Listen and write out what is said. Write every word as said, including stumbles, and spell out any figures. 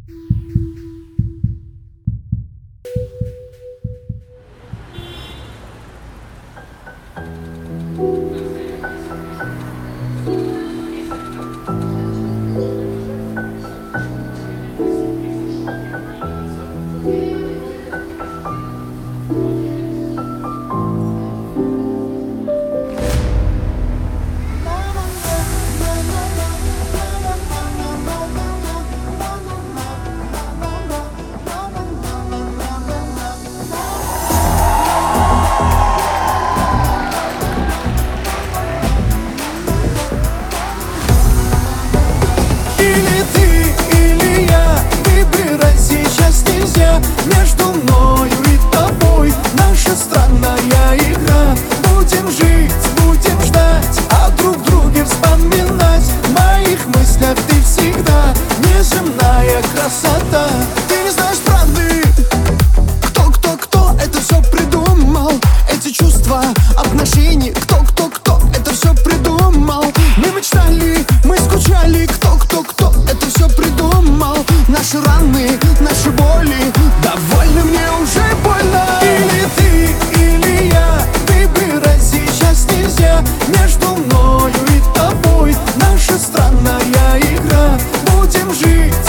Или ты, или я, выбирай, сейчас нельзя. Между мною и тобой наша странная игра. Будем жить, будем ждать, а друг друге вспоминать. В моих мыслях ты всегда неземная красота. Ты не знаешь правды, кто, кто, кто это все придумал. Эти чувства, отношения, кто, кто, кто это все придумал. Мы мечтали, мы скучали, кто, кто, кто это все придумал. Наши раны, наши боли, довольно, мне уже больно. Или ты, или я, выбирай, сейчас нельзя. Между мною и тобой наша странная игра. Будем жить,